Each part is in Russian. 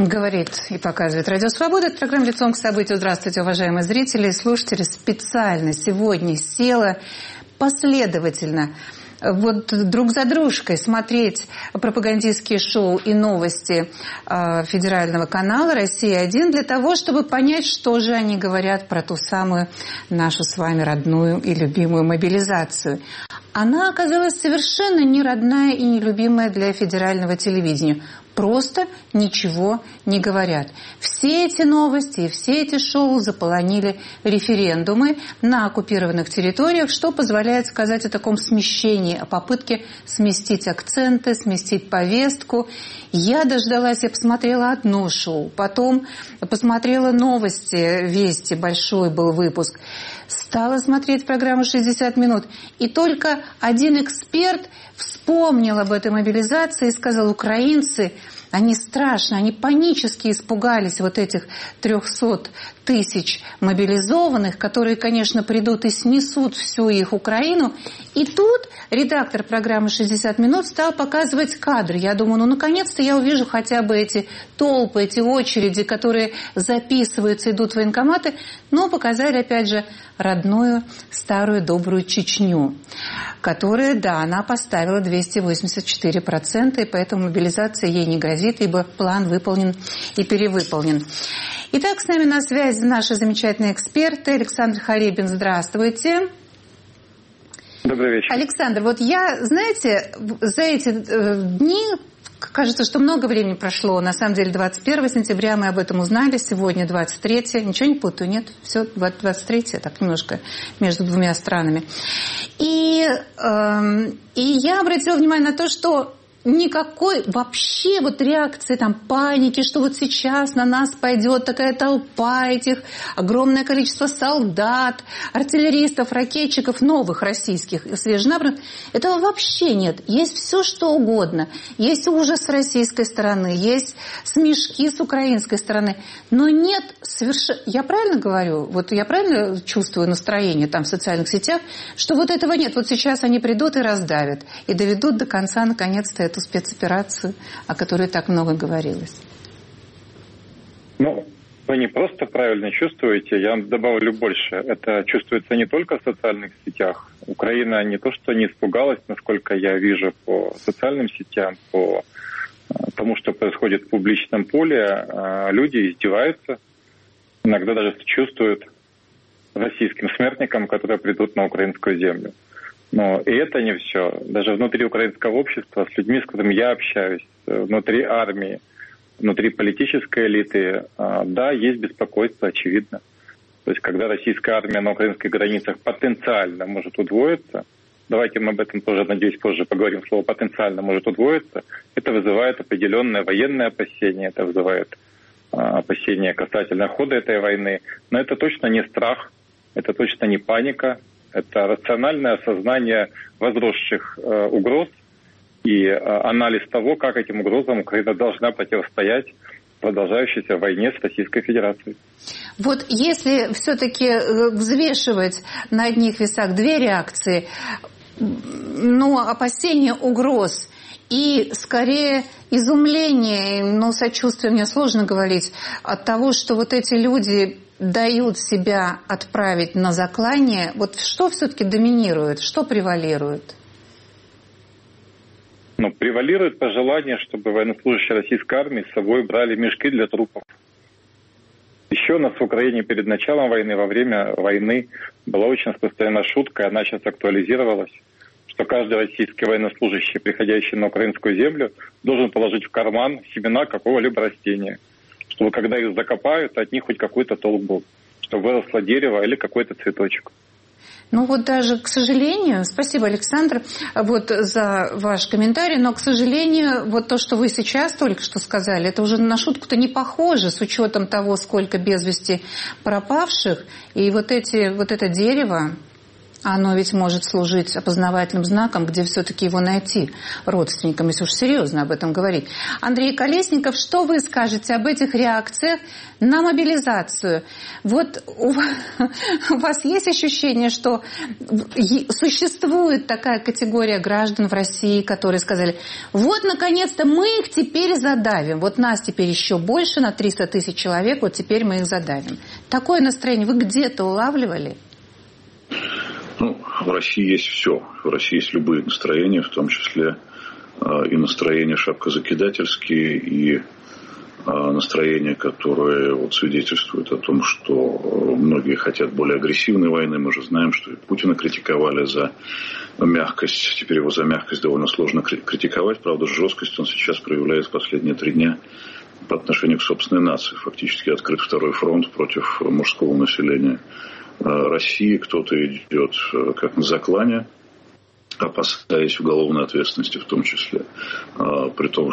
Говорит и показывает Радио Свобода. Это программа «Лицом к событию». Здравствуйте, уважаемые зрители и слушатели. Специально сегодня села последовательно вот друг за дружкой смотреть пропагандистские шоу и новости федерального канала «Россия-1» для того, чтобы понять, что же они говорят про ту самую нашу с вами родную и любимую мобилизацию. Она оказалась совершенно не родная и не любимая для федерального телевидения. Просто ничего не говорят. Все эти новости и все эти шоу заполонили референдумы на оккупированных территориях, что позволяет сказать о таком смещении, о попытке сместить акценты, сместить повестку. Я дождалась, я посмотрела одно шоу, потом посмотрела новости, «Вести», большой был выпуск. Стала смотреть программу «60 минут». И только один эксперт вспомнил об этой мобилизации и сказал: украинцы, они страшно, они панически испугались вот этих 300 тысяч мобилизованных, которые, конечно, придут и снесут всю их Украину. И тут редактор программы «60 минут» стал показывать кадры. Я думаю, ну, наконец-то я увижу хотя бы эти толпы, эти очереди, которые записываются, идут в военкоматы. Но показали, опять же, родную, старую, добрую Чечню, которая, да, она поставила 284%, и поэтому мобилизация ей не грозит, ибо план выполнен и перевыполнен. Итак, с нами на связи наши замечательные эксперты. Александр Харибин, здравствуйте. Добрый вечер. Александр, вот я, знаете, за эти дни, кажется, что много времени прошло. На самом деле 21 сентября мы об этом узнали, сегодня 23. Ничего не путаю, нет? Все, 23, так немножко между двумя странами. И я обратила внимание на то, что никакой вообще вот реакции, там, паники, что вот сейчас на нас пойдет такая толпа этих, огромное количество солдат, артиллеристов, ракетчиков, новых российских, свеженабранных. Этого вообще нет. Есть все, что угодно. Есть ужас с российской стороны, есть смешки с украинской стороны. Но нет совершенно... Я правильно говорю? Вот я правильно чувствую настроение там в социальных сетях, что вот этого нет. Вот сейчас они придут и раздавят. И доведут до конца, наконец-то, эту спецоперацию, о которой так много говорилось. Ну, вы не просто правильно чувствуете, я вам добавлю больше. Это чувствуется не только в социальных сетях. Украина не то, что не испугалась, насколько я вижу по социальным сетям, по тому, что происходит в публичном поле. Люди издеваются, иногда даже сочувствуют российским смертникам, которые придут на украинскую землю. Но и это не все. Даже внутри украинского общества, с людьми, с которыми я общаюсь, внутри армии, внутри политической элиты, да, есть беспокойство, очевидно. То есть, когда российская армия на украинских границах потенциально может удвоиться, давайте мы об этом тоже, надеюсь, позже поговорим, слово «потенциально» может удвоиться, это вызывает определенное военное опасение, это вызывает опасения касательно хода этой войны. Но это точно не страх, это точно не паника. Это рациональное осознание возросших угроз и анализ того, как этим угрозам Украина должна противостоять в продолжающейся войне с Российской Федерацией. Вот если все-таки взвешивать на одних весах две реакции, ну, опасение угроз и, скорее, изумление, ну, сочувствие, мне сложно говорить, от того, что вот эти люди дают себя отправить на заклание, вот что все-таки доминирует, что превалирует? Ну, превалирует пожелание, чтобы военнослужащие российской армии с собой брали мешки для трупов. Еще у нас в Украине перед началом войны, во время войны, была очень распространена шутка, и она сейчас актуализировалась, что каждый российский военнослужащий, приходящий на украинскую землю, должен положить в карман семена какого-либо растения, чтобы когда их закопают, от них хоть какой-то толк был, чтобы выросло дерево или какой-то цветочек. Ну вот даже, к сожалению, спасибо, Александр, вот за ваш комментарий, но, к сожалению, вот то, что вы сейчас только что сказали, это уже на шутку-то не похоже, с учетом того, сколько без вести пропавших, и вот это дерево, Оно ведь может служить опознавательным знаком, где все-таки его найти родственникам, если уж серьезно об этом говорить. Андрей Колесников, что вы скажете об этих реакциях на мобилизацию? Вот у вас есть ощущение, что существует такая категория граждан в России, которые сказали, вот, наконец-то, мы их теперь задавим. Вот нас теперь еще больше, на 300 тысяч человек, вот теперь мы их задавим. Такое настроение вы где-то улавливали? В России есть все. В России есть любые настроения, в том числе и настроения шапкозакидательские, и настроения, которые свидетельствуют о том, что многие хотят более агрессивной войны. Мы же знаем, что и Путина критиковали за мягкость. Теперь его за мягкость довольно сложно критиковать. Правда, жесткость он сейчас проявляет в последние 3 дня по отношению к собственной нации. Фактически открыт второй фронт против мужского населения России. Кто-то идет как на заклане, опасаясь уголовной ответственности в том числе. При том,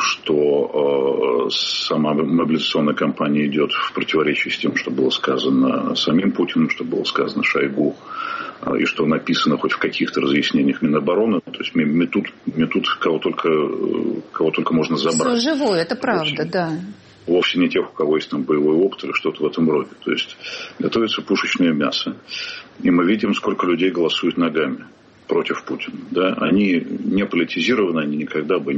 что сама мобилизационная кампания идет в противоречии с тем, что было сказано самим Путиным, что было сказано Шойгу, и что написано хоть в каких-то разъяснениях Минобороны. То есть метут кого только можно забрать. Все живое, это правда, да. Вовсе не тех, у кого есть там боевой опыт или что-то в этом роде. То есть готовится пушечное мясо. И мы видим, сколько людей голосует ногами против Путина. Да? Они не политизированы, они никогда бы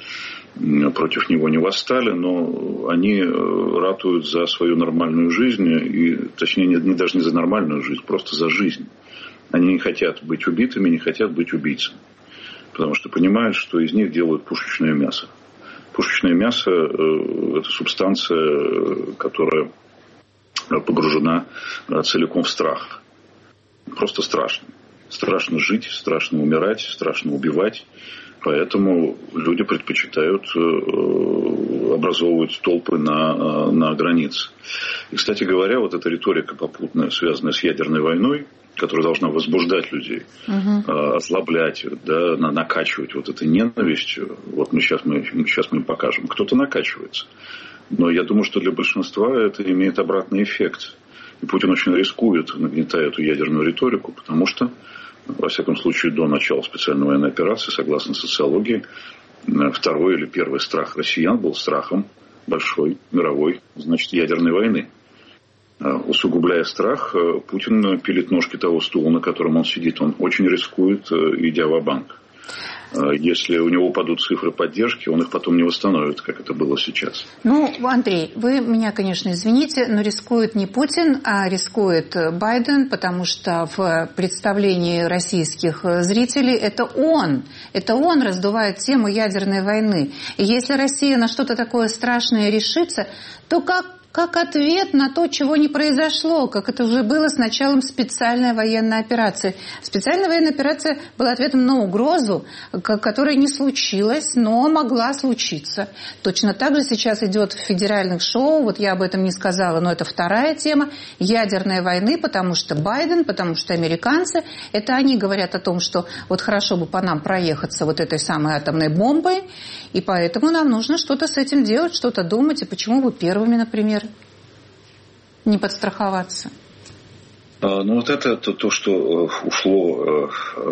против него не восстали, но они ратуют за свою нормальную жизнь, и, точнее, даже не за нормальную жизнь, просто за жизнь. Они не хотят быть убитыми, не хотят быть убийцами. Потому что понимают, что из них делают пушечное мясо. Пушечное мясо – это субстанция, которая погружена целиком в страх. Просто страшно. Страшно жить, страшно умирать, страшно убивать. Поэтому люди предпочитают образовывать толпы на границе. И, кстати говоря, вот эта риторика попутная, связанная с ядерной войной, которая должна возбуждать людей, ослаблять, да, накачивать вот этой ненавистью. Вот сейчас мы покажем. Кто-то накачивается. Но я думаю, что для большинства это имеет обратный эффект. И Путин очень рискует, нагнетая эту ядерную риторику, потому что, во всяком случае, до начала специальной военной операции, согласно социологии, второй или первый страх россиян был страхом большой мировой, значит, ядерной войны. Усугубляя страх, Путин пилит ножки того стула, на котором он сидит. Он очень рискует, идя ва-банк. Если у него упадут цифры поддержки, он их потом не восстановит, как это было сейчас. Андрей, вы меня, конечно, извините, но рискует не Путин, а рискует Байден, потому что в представлении российских зрителей это он раздувает тему ядерной войны. И если Россия на что-то такое страшное решится, то как ответ на то, чего не произошло, как это уже было с началом специальной военной операции. Специальная военная операция была ответом на угрозу, которая не случилась, но могла случиться. Точно так же сейчас идет в федеральных шоу, вот я об этом не сказала, но это вторая тема, ядерной войны, потому что Байден, потому что американцы, это они говорят о том, что вот хорошо бы по нам проехаться вот этой самой атомной бомбой, и поэтому нам нужно что-то с этим делать, что-то думать, и почему бы первыми, например, не подстраховаться? Вот это то, что ушло,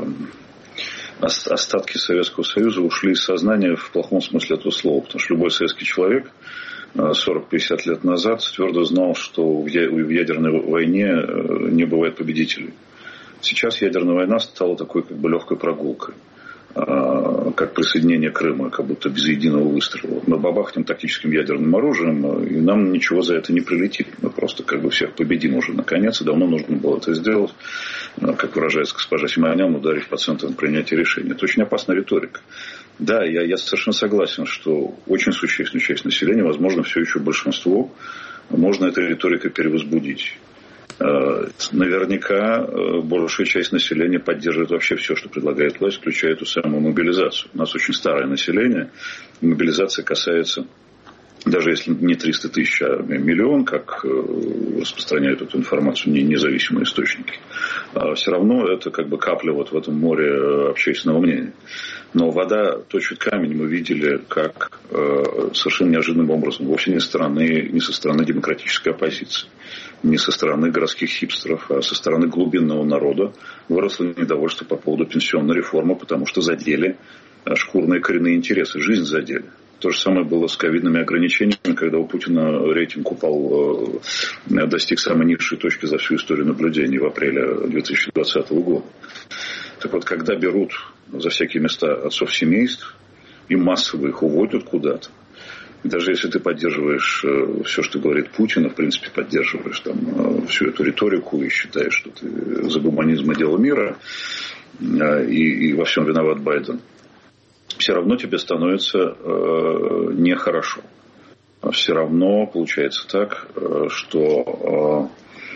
остатки Советского Союза ушли из сознания в плохом смысле этого слова. Потому что любой советский человек 40-50 лет назад твердо знал, что в ядерной войне не бывает победителей. Сейчас ядерная война стала такой легкой прогулкой. Как присоединение Крыма, как будто без единого выстрела. Мы бабахнем тактическим ядерным оружием, и нам ничего за это не прилетит. Мы просто всех победим уже наконец, и давно нужно было это сделать. Как выражается госпожа Симонян, ударить по центрам принятия решений. Это очень опасная риторика. Да, я совершенно согласен, что очень существенную часть населения, возможно, все еще большинство, можно этой риторикой перевозбудить. Наверняка большая часть населения поддерживает вообще все, что предлагает власть, включая эту самую мобилизацию. У нас очень старое население. Мобилизация касается даже если не 300 тысяч, а миллион, как распространяют эту информацию независимые источники, все равно это как бы капля вот в этом море общественного мнения. Но вода точит камень, мы видели, как совершенно неожиданным образом, вовсе не со стороны демократической оппозиции, не со стороны городских хипстеров, а со стороны глубинного народа выросло недовольство по поводу пенсионной реформы, потому что задели шкурные коренные интересы, жизнь задели. То же самое было с ковидными ограничениями, когда у Путина рейтинг упал, достиг самой низшей точки за всю историю наблюдений в апреле 2020 года. Так вот, когда берут за всякие места отцов семейств и массово их уводят куда-то, и даже если ты поддерживаешь все, что говорит Путин, в принципе, поддерживаешь там всю эту риторику и считаешь, что ты за гуманизм и дело мира, и во всем виноват Байден, все равно тебе становится нехорошо. Все равно получается так, что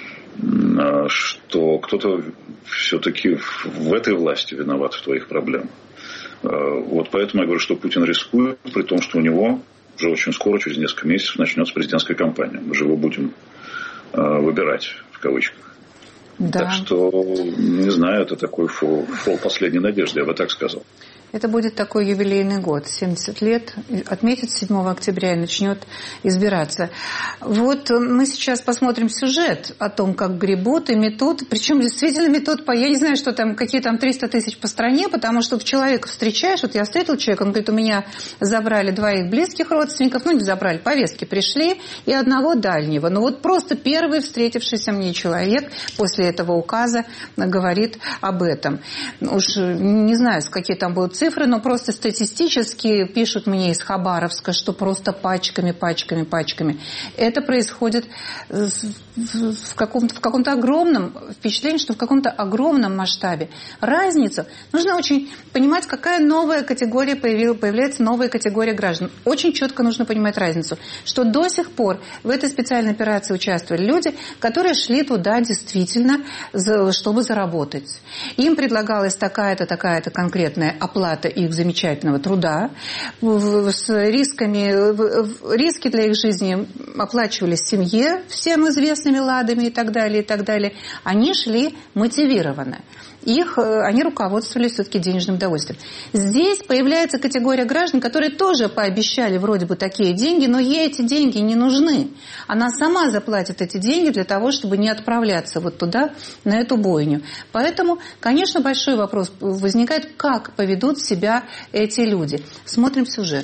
кто-то все-таки в этой власти виноват в твоих проблемах. Вот поэтому я говорю, что Путин рискует, при том, что у него уже очень скоро, через несколько месяцев, начнется президентская кампания. Мы же его будем выбирать, в кавычках. Да. Так что, не знаю, это такой фол последней надежды, я бы так сказал. Это будет такой юбилейный год, 70 лет, отметит 7 октября и начнет избираться. Вот мы сейчас посмотрим сюжет о том, как гребут и метут, причем действительно метут я не знаю, что там, какие там 300 тысяч по стране, потому что человека встречаешь, вот я встретил человека, он говорит, у меня забрали 2 близких родственников, не забрали, повестки пришли, и 1 дальнего. Вот просто первый встретившийся мне человек после этого указа говорит об этом. Уж не знаю, какие там будут цифры, но просто статистически пишут мне из Хабаровска, что просто пачками. Это происходит в каком-то огромном впечатлении, что в каком-то огромном масштабе. Разницу нужно очень понимать, какая новая категория появляется, новая категория граждан. Очень четко нужно понимать разницу, что до сих пор в этой специальной операции участвовали люди, которые шли туда действительно, чтобы заработать. Им предлагалась такая-то конкретная оплата их замечательного труда. С риски для их жизни оплачивались семье всем известными ладами и так далее, и так далее. Они шли мотивированно. Они руководствовались все-таки денежным удовольствием. Здесь появляется категория граждан, которые тоже пообещали вроде бы такие деньги, но ей эти деньги не нужны. Она сама заплатит эти деньги для того, чтобы не отправляться вот туда, на эту бойню. Поэтому, конечно, большой вопрос возникает, как поведут себя эти люди. Смотрим сюжет.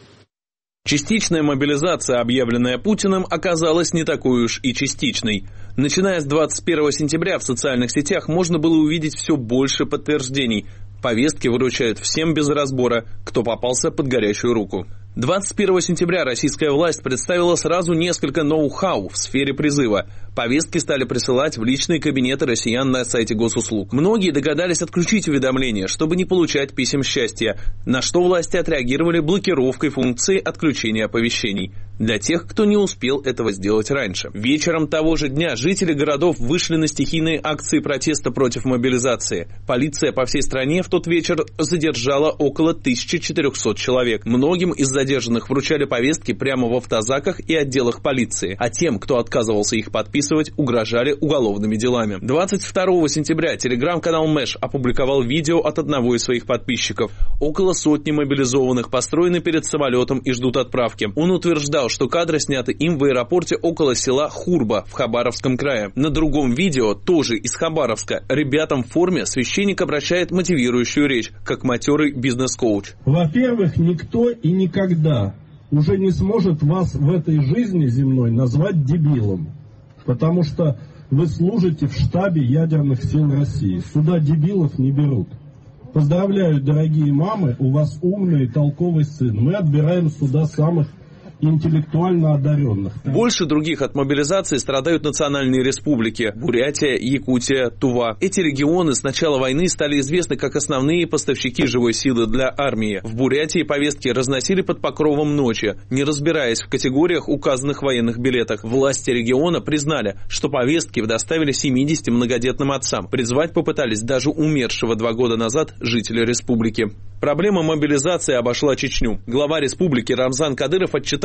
Частичная мобилизация, объявленная Путиным, оказалась не такой уж и частичной. Начиная с 21 сентября в социальных сетях можно было увидеть все больше подтверждений. Повестки выручают всем без разбора, кто попался под горячую руку. 21 сентября российская власть представила сразу несколько ноу-хау в сфере призыва. Повестки стали присылать в личные кабинеты россиян на сайте госуслуг. Многие догадались отключить уведомления, чтобы не получать писем счастья, на что власти отреагировали блокировкой функции отключения оповещений. Для тех, кто не успел этого сделать раньше. Вечером того же дня жители городов вышли на стихийные акции протеста против мобилизации. Полиция по всей стране в тот вечер задержала около 1400 человек. Многим из задержанных вручали повестки прямо в автозаках и отделах полиции, а тем, кто отказывался их подписывать, угрожали уголовными делами. 22 сентября телеграм-канал Мэш опубликовал видео от одного из своих подписчиков. Около сотни мобилизованных построены перед самолетом и ждут отправки. Он утверждал, что кадры сняты им в аэропорте около села Хурба в Хабаровском крае. На другом видео, тоже из Хабаровска, ребятам в форме священник обращает мотивирующую речь, как матерый бизнес-коуч. Во-первых, никто и никогда уже не сможет вас в этой жизни земной назвать дебилом, потому что вы служите в штабе ядерных сил России. Сюда дебилов не берут. Поздравляю, дорогие мамы, у вас умный и толковый сын. Мы отбираем сюда самых интеллектуально одаренных. Больше других от мобилизации страдают национальные республики – Бурятия, Якутия, Тува. Эти регионы с начала войны стали известны как основные поставщики живой силы для армии. В Бурятии повестки разносили под покровом ночи, не разбираясь в категориях, указанных в военных билетах. Власти региона признали, что повестки доставили 70 многодетным отцам. Призвать попытались даже умершего 2 года назад жителя республики. Проблема мобилизации обошла Чечню. Глава республики Рамзан Кадыров отчитался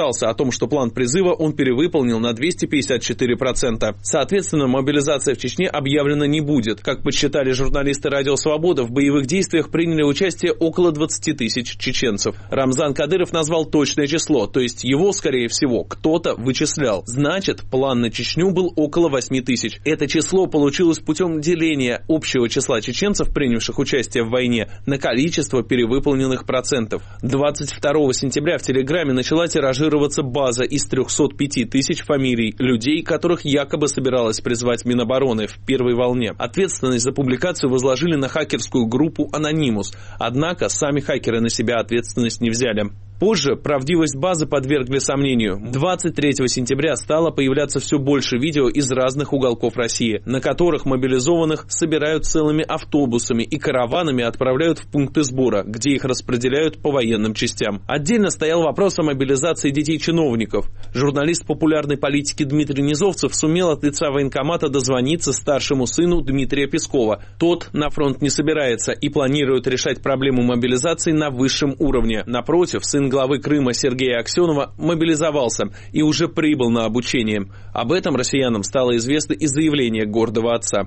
отчитался о том, что план призыва он перевыполнил на 254%. Соответственно, мобилизация в Чечне объявлена не будет. Как подсчитали журналисты «Радио Свобода», в боевых действиях приняли участие около 20 тысяч чеченцев. Рамзан Кадыров назвал точное число, то есть его, скорее всего, кто-то вычислял. Значит, план на Чечню был около 8 тысяч. Это число получилось путем деления общего числа чеченцев, принявших участие в войне, на количество перевыполненных процентов. 22 сентября в Телеграме начала тиражироваться база из 305 тысяч фамилий людей, которых якобы собиралась призвать Минобороны в первой волне. Ответственность за публикацию возложили на хакерскую группу «Анонимус», однако сами хакеры на себя ответственность не взяли. Позже правдивость базы подвергли сомнению. 23 сентября стало появляться все больше видео из разных уголков России, на которых мобилизованных собирают целыми автобусами и караванами отправляют в пункты сбора, где их распределяют по военным частям. Отдельно стоял вопрос о мобилизации детей-чиновников. Журналист популярной политики Дмитрий Низовцев сумел от лица военкомата дозвониться старшему сыну Дмитрия Пескова. Тот на фронт не собирается и планирует решать проблему мобилизации на высшем уровне. Напротив, сын главы Крыма Сергея Аксенова мобилизовался и уже прибыл на обучение. Об этом россиянам стало известно из заявления гордого отца.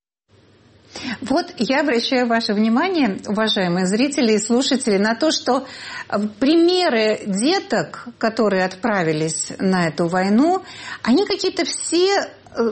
Вот я обращаю ваше внимание, уважаемые зрители и слушатели, на то, что примеры деток, которые отправились на эту войну, они какие-то все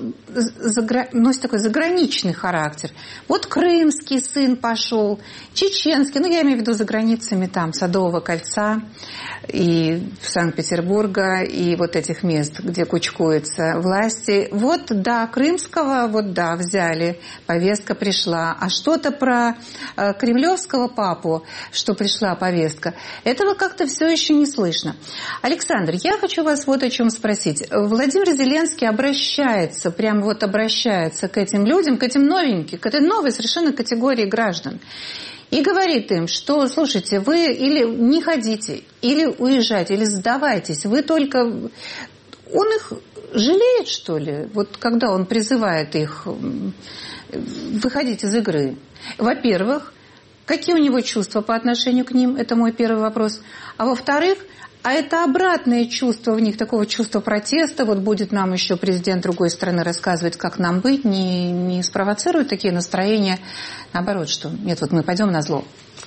носит такой заграничный характер. Вот крымский сын пошел, чеченский, я имею в виду за границами там Садового кольца и Санкт-Петербурга, и вот этих мест, где кучкуются власти. Вот, да, крымского, взяли, повестка пришла. А что-то про кремлевского папу, что пришла повестка, этого как-то все еще не слышно. Александр, я хочу вас вот о чем спросить. Владимир Зеленский обращается к этим людям, к этим новеньким, к этой новой совершенно категории граждан. И говорит им, что, слушайте, вы или не ходите, или уезжайте, или сдавайтесь. Вы только... Он их жалеет, что ли? Вот когда он призывает их выходить из игры. Во-первых, какие у него чувства по отношению к ним? Это мой первый вопрос. А во-вторых, а это обратное чувство в них, такого чувства протеста, будет нам еще президент другой страны рассказывать, как нам быть, не спровоцирует такие настроения, наоборот, что нет, мы пойдем на зло.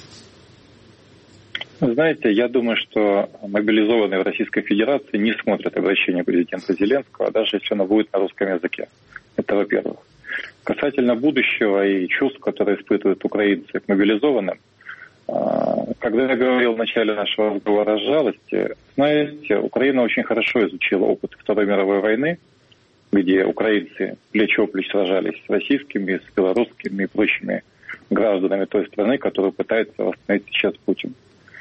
Знаете, я думаю, что мобилизованные в Российской Федерации не смотрят обращение президента Зеленского, даже если оно будет на русском языке. Это во-первых. Касательно будущего и чувств, которые испытывают украинцы к мобилизованным, когда я говорил в начале нашего разговора о жалости, знаете, Украина очень хорошо изучила опыт Второй мировой войны, где украинцы плечо-плечо сражались с российскими, с белорусскими и прочими гражданами той страны, которую пытается восстановить сейчас Путин.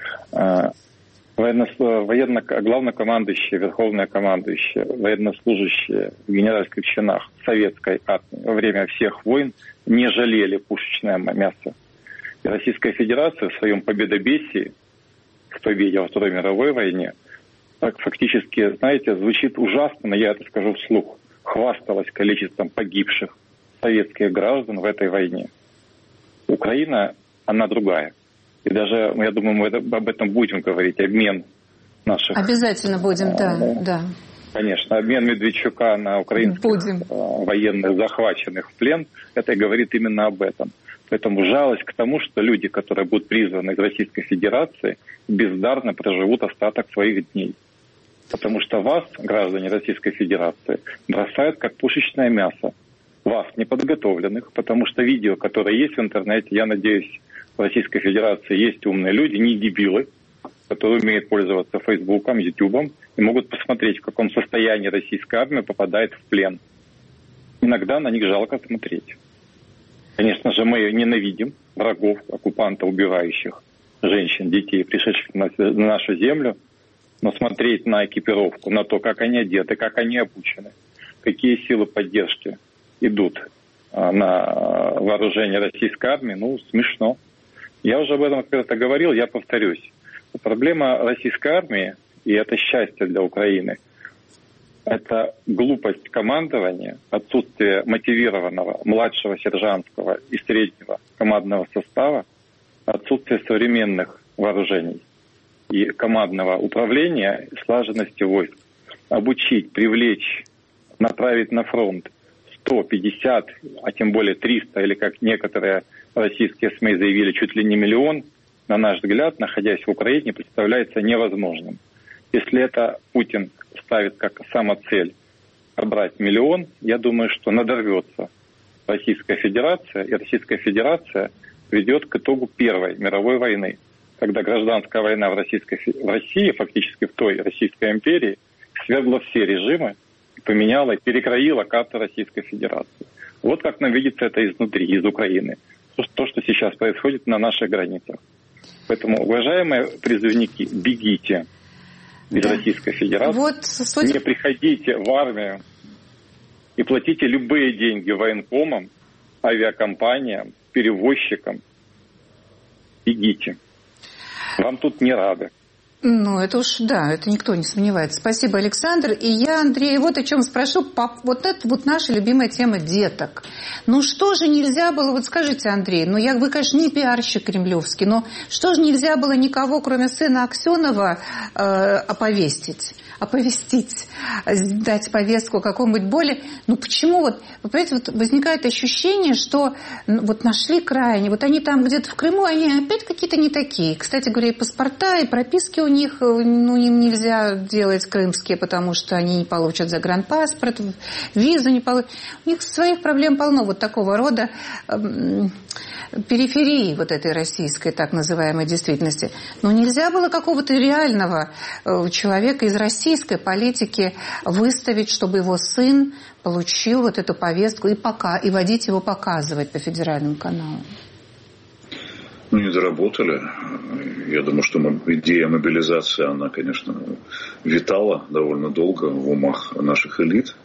Главнокомандующие, верховнокомандующие, военнослужащие в генеральских чинах советской армии во время всех войн не жалели пушечное мясо. И Российская Федерация в своем победобесии, в победе во Второй мировой войне, так фактически, знаете, звучит ужасно, но я это скажу вслух, хвасталась количеством погибших советских граждан в этой войне. Украина, она другая. И даже, я думаю, мы об этом будем говорить, обмен наших... Обязательно будем, да. Конечно, обмен Медведчука на украинских военных, захваченных в плен, это и говорит именно об этом. Поэтому жалость к тому, что люди, которые будут призваны из Российской Федерации, бездарно проживут остаток своих дней. Потому что вас, граждане Российской Федерации, бросают как пушечное мясо. Вас, неподготовленных, потому что видео, которое есть в интернете, я надеюсь, в Российской Федерации есть умные люди, не дебилы, которые умеют пользоваться Фейсбуком, Ютубом и могут посмотреть, в каком состоянии российская армия попадает в плен. Иногда на них жалко смотреть. Конечно же, мы ненавидим врагов, оккупантов, убивающих женщин, детей, пришедших на нашу землю, но смотреть на экипировку, на то, как они одеты, как они обучены, какие силы поддержки идут на вооружение российской армии, смешно. Я уже об этом когда-то говорил, я повторюсь. Проблема российской армии, и это счастье для Украины, это глупость командования, отсутствие мотивированного младшего сержантского и среднего командного состава, отсутствие современных вооружений. и командного управления, слаженности войск. Обучить, привлечь, направить на фронт 150, а тем более 300, или как некоторые российские СМИ заявили, чуть ли не 1 миллион, на наш взгляд, находясь в Украине, представляется невозможным. Если это Путин ставит как самоцель собрать 1 миллион, я думаю, что надорвется Российская Федерация, и Российская Федерация ведет к итогу Первой мировой войны, когда гражданская война в России, фактически в той Российской империи, свергла все режимы, поменяла и перекроила карту Российской Федерации. Вот как нам видится это изнутри, из Украины. То, что сейчас происходит на наших границах. Поэтому, уважаемые призывники, бегите из Российской Федерации, не приходите в армию и платите любые деньги военкомам, авиакомпаниям, перевозчикам. Бегите. Вам тут не рады. Ну, это уж, да, это никто не сомневается. Спасибо, Александр. И я, Андрей, вот о чем спрошу. Вот это вот наша любимая тема деток. Ну, что же нельзя было, вот скажите, Андрей, вы, конечно, не пиарщик кремлевский, но что же нельзя было никого, кроме сына Аксенова, оповестить, дать повестку какому-нибудь более... Ну, почему вот, вы понимаете, вот возникает ощущение, что вот нашли крайне, вот они там где-то в Крыму, они опять какие-то не такие. Кстати говоря, и паспорта, и прописки у них, им нельзя делать крымские, потому что они не получат загранпаспорт, визу не получат. У них своих проблем полно вот такого рода периферии вот этой российской так называемой действительности. Но нельзя было какого-то реального человека из российской политики выставить, чтобы его сын получил вот эту повестку и водить его показывать по федеральным каналам. Не доработали. Я думаю, что идея мобилизации, она, конечно, витала довольно долго в умах наших элит,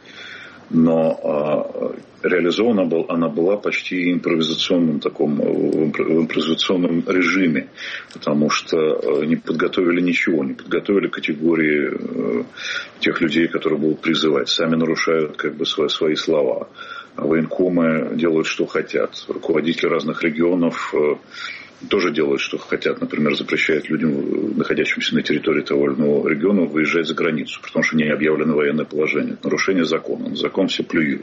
но реализована она была почти в импровизационном режиме, потому что не подготовили ничего, не подготовили категории тех людей, которые будут призывать. Сами нарушают свои слова. Военкомы делают, что хотят. Руководители разных регионов тоже делают, что хотят. Например, запрещают людям, находящимся на территории того или иного региона, выезжать за границу, потому что не объявлено военное положение. Это нарушение закона. На закон все плюют.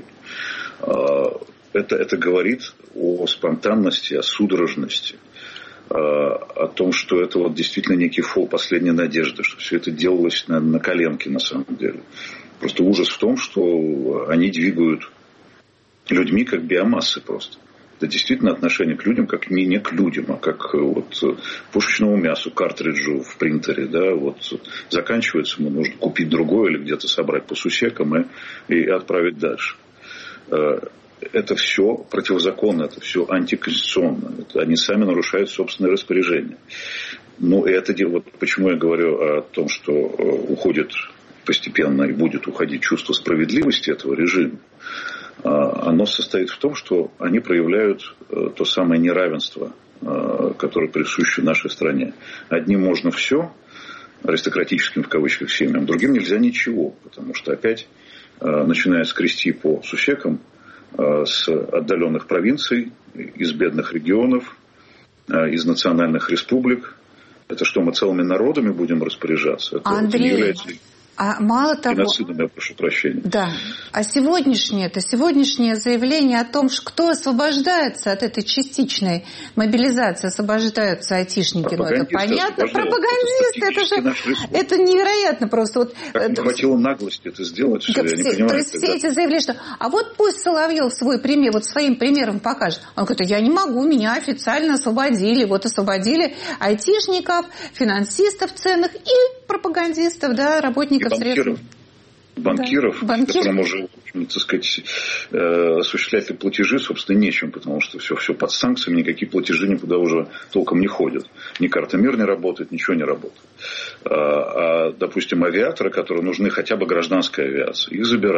Это говорит о спонтанности, о судорожности, о том, что это вот действительно некий фол последней надежды, что все это делалось на коленке на самом деле. Просто ужас в том, что они двигают людьми как биомассы просто. Это действительно отношение к людям, как не к людям, а как вот пушечному мясу, картриджу в принтере. Да, вот заканчивается, ему нужно купить другое или где-то собрать по сусекам и отправить дальше. Это все противозаконно, это все антиконституционно. Они сами нарушают собственные распоряжения. Ну, и это вот почему я говорю о том, что уходит постепенно и будет уходить чувство справедливости этого режима. Оно состоит в том, что они проявляют то самое неравенство, которое присуще нашей стране. Одним можно все, аристократическим в кавычках семьям, другим нельзя ничего, потому что опять начинают скрести по сусекам с отдаленных провинций, из бедных регионов, из национальных республик. Это что, мы целыми народами будем распоряжаться? Это Андрей, не является... мало того, геноцидом, я прошу прощения. Да. А сегодняшнее заявление о том, что кто освобождается от этой частичной мобилизации, освобождаются айтишники, это понятно. Пропагандисты, это невероятно просто. Вот, как не хватило наглости это сделать, я не понимаю. То есть все эти заявления, что а вот пусть Соловьев свой пример, вот своим примером покажет. Он говорит, я не могу, меня официально освободили. Вот освободили айтишников, финансистов ценных и пропагандистов, да, работников. Банкиров, которым уже, так сказать, осуществлять платежи, собственно, нечем, потому что все под санкциями, никакие платежи никуда уже толком не ходят. Ни карта МИР не работает, ничего не работает. Допустим, авиаторы, которые нужны хотя бы гражданской авиации, их забирают.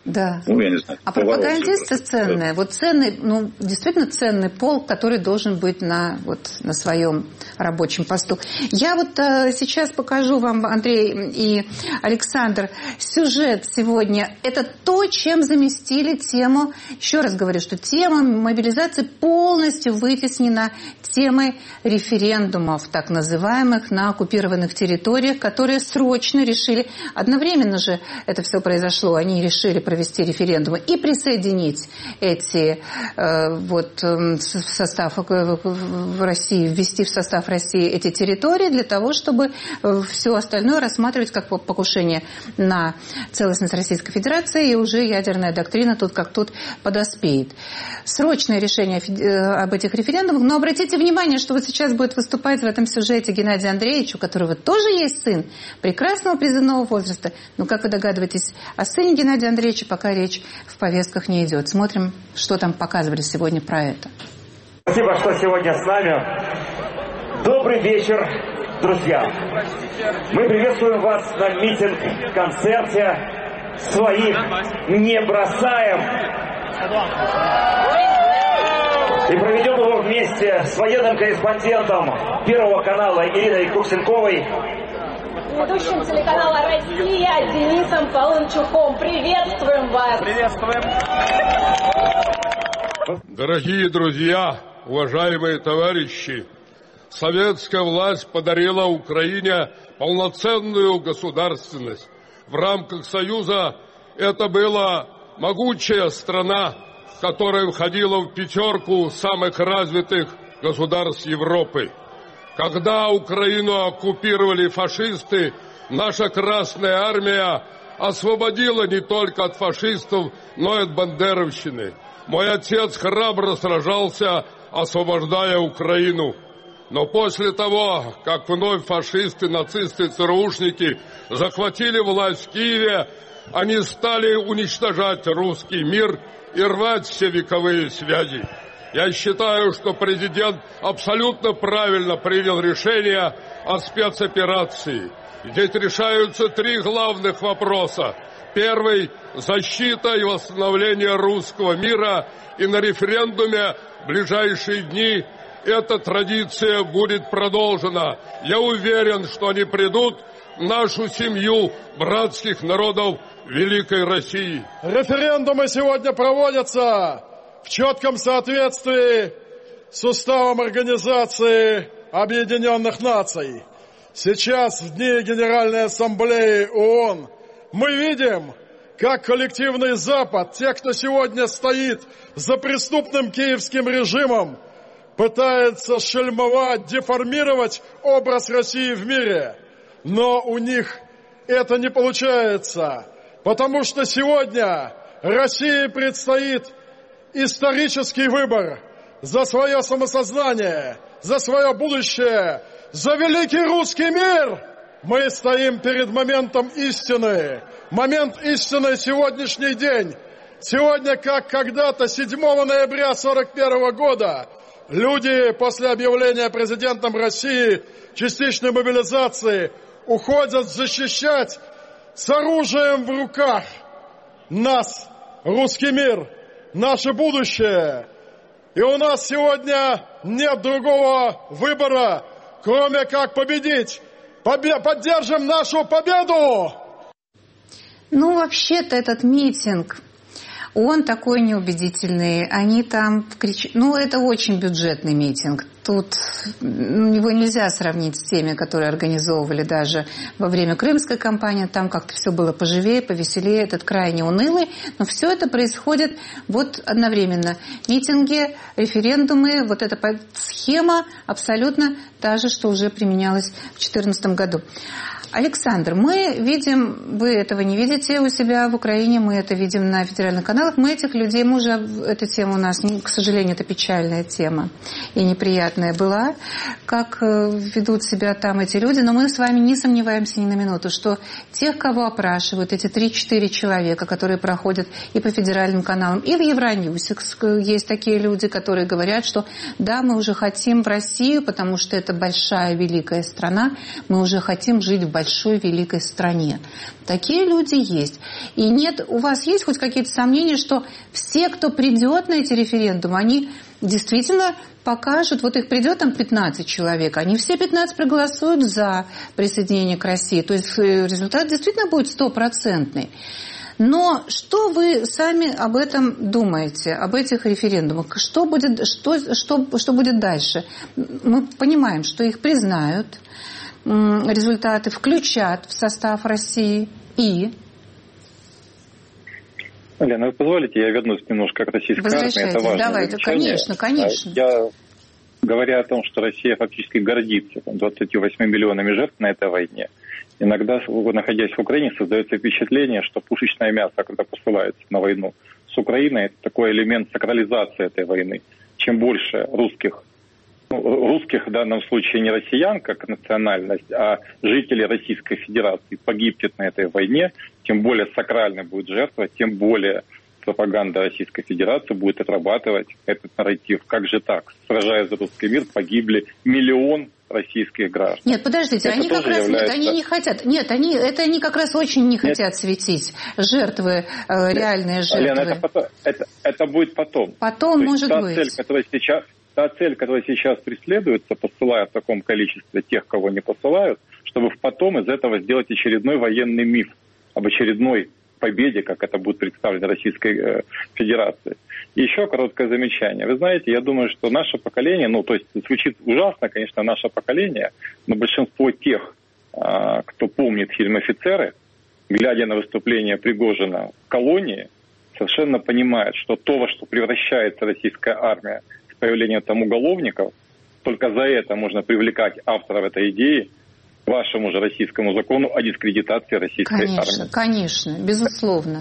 Да. Ну, я не знаю. А пропагандисты ценные. Вот ценный, действительно ценный полк, который должен быть на своем рабочем посту. Я сейчас покажу вам, Андрей и Александр, сюжет сегодня. Это то, чем заместили тему, еще раз говорю, что тема мобилизации полностью вытеснена темой референдумов, так называемых, на оккупированных территориях, которые срочно решили, одновременно же это все произошло, они решили провести референдумы и присоединить эти в состав в России, ввести в состав России эти территории для того, чтобы все остальное рассматривать как покушение на целостность Российской Федерации, и уже ядерная доктрина тут как тут подоспеет. Срочное решение об этих референдумах, но обратите внимание, что вот сейчас будет выступать в этом сюжете Геннадий Андреевич, у которого тоже есть сын прекрасного призывного возраста, но, как вы догадываетесь, о сыне Геннадия Андреевича пока речь в повестках не идет. Смотрим, что там показывали сегодня про это. Спасибо, что сегодня с нами. Добрый вечер, друзья. Мы приветствуем вас на митинг-концерте «Своих не бросаем». И проведем его вместе с военным корреспондентом Первого канала Ириной Курсенковой, ведущим телеканала «Россия» Денисом Полончуком. Приветствуем вас! Приветствуем! Дорогие друзья, уважаемые товарищи, советская власть подарила Украине полноценную государственность. В рамках Союза это была могучая страна, которая входила в пятерку самых развитых государств Европы. Когда Украину оккупировали фашисты, наша Красная Армия освободила не только от фашистов, но и от бандеровщины. Мой отец храбро сражался, освобождая Украину. Но после того, как вновь фашисты, нацисты, ЦРУшники захватили власть в Киеве, они стали уничтожать русский мир и рвать все вековые связи. Я считаю, что президент абсолютно правильно принял решение о спецоперации. Здесь решаются три главных вопроса. Первый – защита и восстановление русского мира. И на референдуме в ближайшие дни эта традиция будет продолжена. Я уверен, что они придут в нашу семью братских народов Великой России. Референдумы сегодня проводятся в четком соответствии с Уставом Организации Объединенных Наций. Сейчас, в дни Генеральной Ассамблеи ООН, мы видим, как коллективный Запад, те, кто сегодня стоит за преступным киевским режимом, пытается шельмовать, деформировать образ России в мире. Но у них это не получается, потому что сегодня России предстоит исторический выбор за свое самосознание, за свое будущее, за великий русский мир. Мы стоим перед моментом истины. Момент истины — сегодняшний день. Сегодня, как когда-то, 7 ноября 1941 года, люди после объявления президентом России частичной мобилизации уходят защищать с оружием в руках нас, русский мир, наше будущее. И у нас сегодня нет другого выбора, кроме как победить. Поддержим нашу победу! Ну, вообще-то этот митинг, он такой неубедительный. Они там кричат. Ну, это очень бюджетный митинг. Тут его нельзя сравнить с теми, которые организовывали даже во время крымской кампании. Там как-то все было поживее, повеселее. Этот крайне унылый. Но все это происходит вот одновременно. Митинги, референдумы, вот эта схема абсолютно та же, что уже применялась в 2014 году. Александр, мы видим, вы этого не видите у себя в Украине, мы это видим на федеральных каналах, мы этих людей, мы уже, эта тема у нас, к сожалению, это печальная тема и неприятная была, как ведут себя там эти люди, но мы с вами не сомневаемся ни на минуту, что тех, кого опрашивают, эти 3-4 человека, которые проходят и по федеральным каналам, и в Евроньюсе есть такие люди, которые говорят, что да, мы уже хотим в Россию, потому что это большая, великая страна, мы уже хотим жить в большой великой стране. Такие люди есть. И нет, у вас есть хоть какие-то сомнения, что все, кто придет на эти референдумы, они действительно покажут, вот их придет там 15 человек, они все 15 проголосуют за присоединение к России. То есть результат действительно будет стопроцентный. Но что вы сами об этом думаете, об этих референдумах? Что будет дальше? Мы понимаем, что их признают, результаты включат в состав России и... Лена, вы позволите, я вернусь немножко к российской армии. Это важно. Давайте, конечно. Я, говоря о том, что Россия фактически гордится 28 миллионами жертв на этой войне, иногда, находясь в Украине, создается впечатление, что пушечное мясо, когда посылается на войну с Украиной, это такой элемент сакрализации этой войны. Чем больше русских в данном случае не россиян как национальность, а жители Российской Федерации погибнет на этой войне, тем более сакральной будет жертва, тем более пропаганда Российской Федерации будет отрабатывать этот нарратив. Как же так? Сражаясь за русский мир, погибли миллион российских граждан. Нет, подождите, это они как раз является... они не хотят. Нет, они как раз очень не хотят светить жертвы, реальные жертвы. Лена, это будет потом. Потом, может быть. Та цель, которая сейчас преследуется, посылая в таком количестве тех, кого не посылают, чтобы потом из этого сделать очередной военный миф об очередной победе, как это будет представлено Российской Федерации. И еще короткое замечание. Вы знаете, я думаю, что наше поколение, то есть звучит ужасно, конечно, наше поколение, но большинство тех, кто помнит фильм «Офицеры», глядя на выступление Пригожина в колонии, совершенно понимает, что то, во что превращается российская армия, появление там уголовников, только за это можно привлекать авторов этой идеи к вашему же российскому закону о дискредитации российской армии. Конечно, безусловно.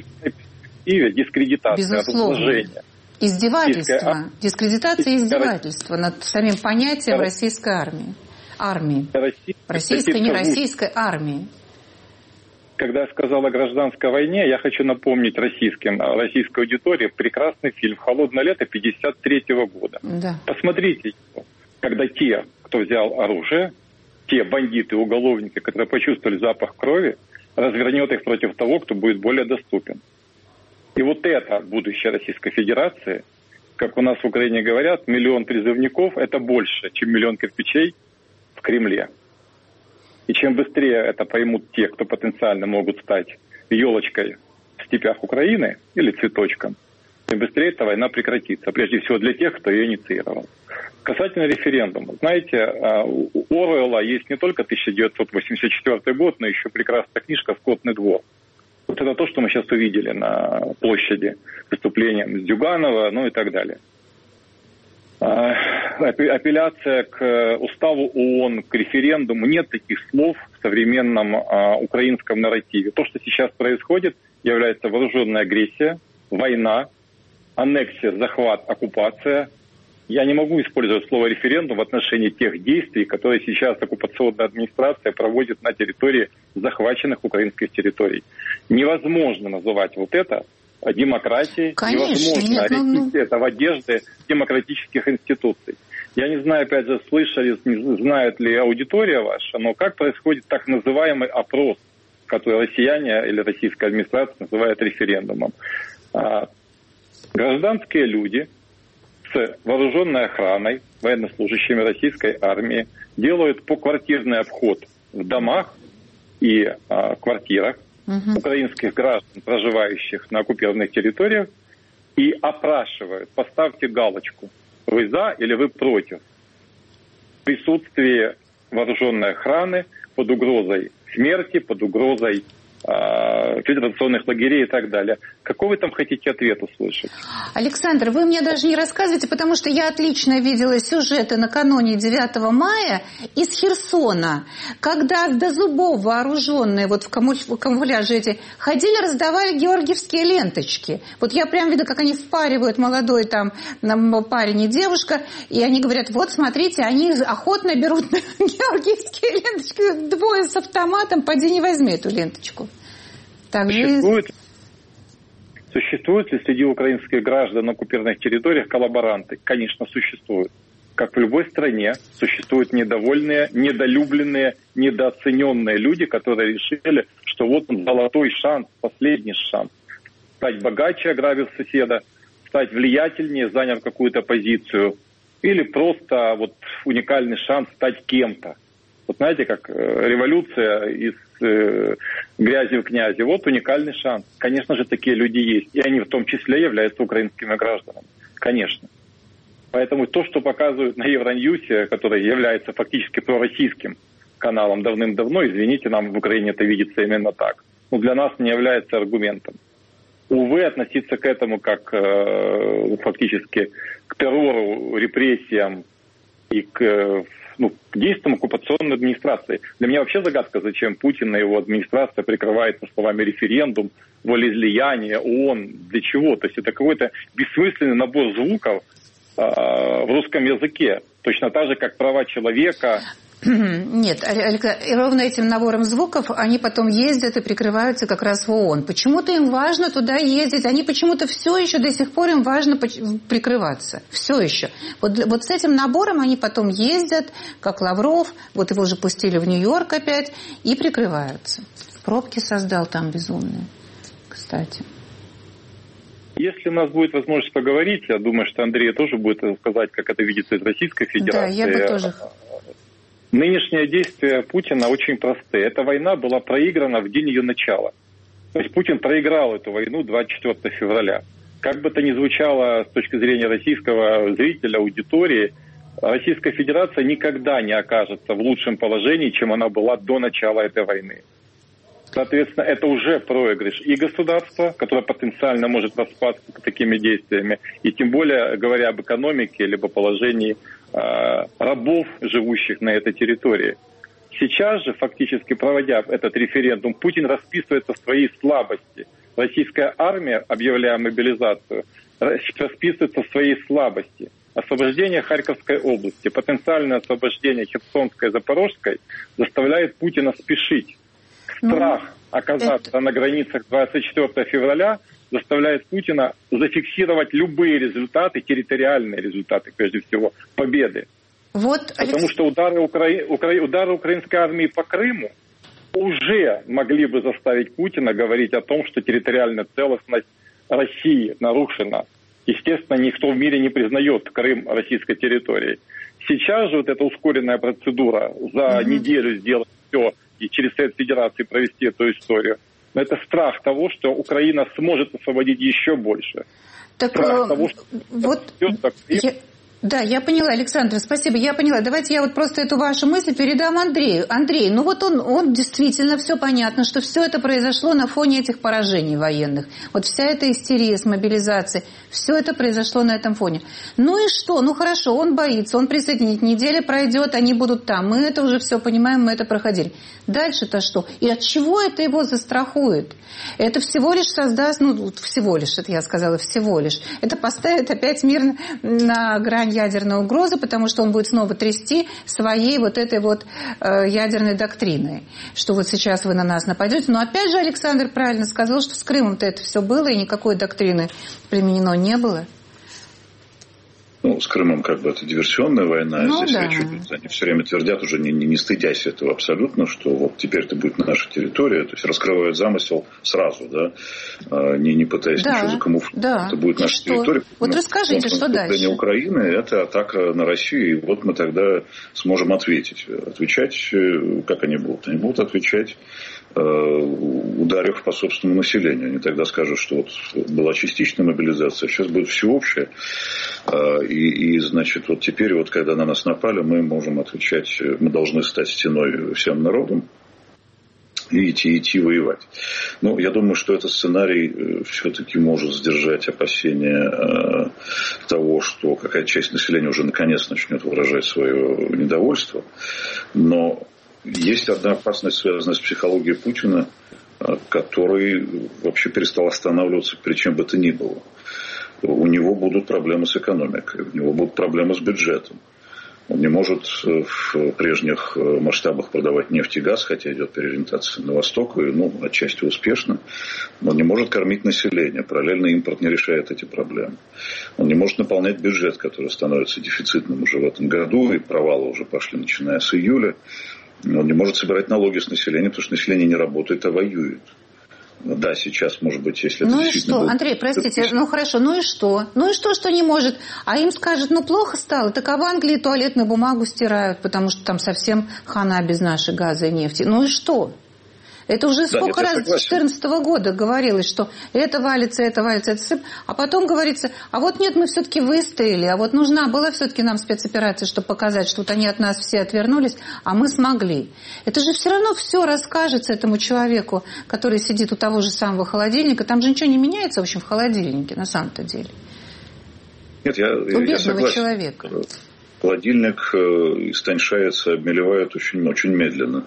Дискредитация, разложение. Издевательство. Дискредитация и издевательство над самим понятием российской армии. Российской, не российской армии. Когда я сказал о гражданской войне, я хочу напомнить российской аудитории прекрасный фильм «Холодное лето» 1953 года. Да. Посмотрите его, когда те, кто взял оружие, те бандиты, уголовники, которые почувствовали запах крови, развернет их против того, кто будет более доступен. И вот это будущее Российской Федерации, как у нас в Украине говорят, 1 миллион призывников – это больше, чем 1 миллион кирпичей в Кремле. И чем быстрее это поймут те, кто потенциально могут стать елочкой в степях Украины или цветочком, тем быстрее эта война прекратится. Прежде всего для тех, кто ее инициировал. Касательно референдума. Знаете, у Оруэлла есть не только 1984 год, но еще прекрасная книжка «Скотный двор». Вот это то, что мы сейчас увидели на площади выступлением Зюганова, и так далее. Апелляция к уставу ООН, к референдуму. Нет таких слов в современном украинском нарративе. То, что сейчас происходит, является вооруженная агрессия, война, аннексия, захват, оккупация. Я не могу использовать слово «референдум» в отношении тех действий, которые сейчас оккупационная администрация проводит на территории захваченных украинских территорий. Невозможно называть вот это демократии, невозможно растить это в одежде демократических институций. Я не знаю, опять же, слышали, знает ли аудитория ваша, но как происходит так называемый опрос, который россияне или российская администрация называют референдумом. Гражданские люди с вооруженной охраной, военнослужащими российской армии делают поквартирный обход в домах и квартирах украинских граждан, проживающих на оккупированных территориях, и опрашивают, поставьте галочку, вы за или вы против присутствия вооруженной охраны под угрозой смерти, под угрозой федерационных лагерей и так далее. Какой вы там хотите ответ услышать? Александр, вы мне даже не рассказывайте, потому что я отлично видела сюжеты накануне 9 мая из Херсона, когда до зубов вооруженные вот в камуфляже эти ходили, раздавали георгиевские ленточки. Вот я прям видела, как они впаривают молодой там парень и девушка, и они говорят, вот смотрите, они охотно берут георгиевские ленточки, двое с автоматом, поди не возьми эту ленточку. Существуют ли среди украинских граждан на оккупированных территориях коллаборанты? Конечно, существуют. Как в любой стране существуют недовольные, недолюбленные, недооцененные люди, которые решили, что вот он золотой шанс, последний шанс. Стать богаче, ограбив соседа, стать влиятельнее, заняв какую-то позицию, или просто вот уникальный шанс стать кем-то. Вот знаете, как революция из грязи в князи. Вот уникальный шанс. Конечно же, такие люди есть. И они в том числе являются украинскими гражданами. Конечно. Поэтому то, что показывают на Евроньюсе, который является фактически пророссийским каналом давным-давно, извините, нам в Украине это видится именно так, но для нас не является аргументом. Увы, относиться к этому как фактически к террору, репрессиям и к действиям оккупационной администрации. Для меня вообще загадка, зачем Путин и его администрация прикрывается словами референдум, волеизлияние, ООН, для чего? То есть это какой-то бессмысленный набор звуков в русском языке. Точно так же, как права человека. Нет, и ровно этим набором звуков они потом ездят и прикрываются как раз в ООН. Почему-то им важно туда ездить, они почему-то все еще до сих пор им важно прикрываться. Все еще. Вот с этим набором они потом ездят, как Лавров, вот его уже пустили в Нью-Йорк опять, и прикрываются. Пробки создал там безумные, кстати. Если у нас будет возможность поговорить, я думаю, что Андрей тоже будет сказать, как это видится из Российской Федерации. Да, я бы тоже... Нынешние действия Путина очень простые. Эта война была проиграна в день ее начала. То есть Путин проиграл эту войну 24 февраля. Как бы то ни звучало с точки зрения российского зрителя, аудитории, Российская Федерация никогда не окажется в лучшем положении, чем она была до начала этой войны. Соответственно, это уже проигрыш и государства, которое потенциально может распасться такими действиями, и тем более, говоря об экономике, либо положении рабов, живущих на этой территории. Сейчас же, фактически проводя этот референдум, Путин расписывается в своей слабости. Российская армия, объявляя мобилизацию, расписывается в своей слабости. Освобождение Харьковской области, потенциальное освобождение Херсонской и Запорожской заставляет Путина спешить. Страх оказаться на границах 24 февраля заставляет Путина зафиксировать любые результаты, территориальные результаты, прежде всего, победы. Потому что удары украинской армии по Крыму уже могли бы заставить Путина говорить о том, что территориальная целостность России нарушена. Естественно, никто в мире не признает Крым российской территорией. Сейчас же вот эта ускоренная процедура за неделю сделать все и через Совет Федерации провести эту историю. Но это страх того, что Украина сможет освободить еще больше. Так, страх того, что Да, я поняла, Александр, спасибо, я поняла. Давайте я вот просто эту вашу мысль передам Андрею. Андрей, ну вот он действительно, все понятно, что все это произошло на фоне этих поражений военных. Вот вся эта истерия с мобилизацией, все это произошло на этом фоне. Ну и что? Ну хорошо, он боится, он присоединит, неделя пройдет, они будут там. Мы это уже все понимаем, мы это проходили. Дальше-то что? И от чего это его застрахует? Это всего лишь создаст, всего лишь, это я сказала, всего лишь. Это поставит опять мир на грань ядерной угрозы, потому что он будет снова трясти своей вот этой вот ядерной доктриной, что вот сейчас вы на нас нападете. Но опять же Александр правильно сказал, что с Крымом-то это все было, и никакой доктрины применено не было. С Крымом как бы это диверсионная война. Здесь речь идет, они все время твердят, уже не стыдясь этого абсолютно, что вот теперь это будет наша территория. То есть раскрывают замысел сразу, да, не пытаясь ничего закамуфлировать. Да. Это будет наша территория. Вот расскажите, что дальше? Украины – это атака на Россию, и вот мы тогда сможем ответить. Отвечать, как они будут? Они будут отвечать, ударив по собственному населению. Они тогда скажут, что вот была частичная мобилизация, сейчас будет всеобщая. И значит, вот теперь, вот когда на нас напали, мы можем отвечать, мы должны стать стеной всем народом и идти воевать. Я думаю, что этот сценарий все-таки может сдержать опасения того, что какая-то часть населения уже наконец начнет выражать свое недовольство. Но есть одна опасность, связанная с психологией Путина, который вообще перестал останавливаться при чем бы то ни было. У него будут проблемы с экономикой, у него будут проблемы с бюджетом. Он не может в прежних масштабах продавать нефть и газ, хотя идет переориентация на восток, и, отчасти успешно. Он не может кормить население. Параллельно импорт не решает эти проблемы. Он не может наполнять бюджет, который становится дефицитным уже в этом году, и провалы уже пошли, начиная с июля. Он не может собирать налоги с населения, потому что население не работает, а воюет. Да, сейчас, может быть, если это действительно... Ну и что, Андрей, простите, хорошо, ну и что? Ну и что не может? А им скажут, плохо стало, так а в Англии туалетную бумагу стирают, потому что там совсем хана без нашей газа и нефти. Ну и что? Это уже сколько раз с 2014 года говорилось, что это валится, а потом говорится, а вот нет, мы все-таки выстояли, а вот нужна была все-таки нам спецоперация, чтобы показать, что вот они от нас все отвернулись, а мы смогли. Это же все равно все расскажется этому человеку, который сидит у того же самого холодильника, там же ничего не меняется, в общем, в холодильнике, на самом-то деле. Нет, я согласен. Человека. Холодильник истончается, обмелевает очень медленно.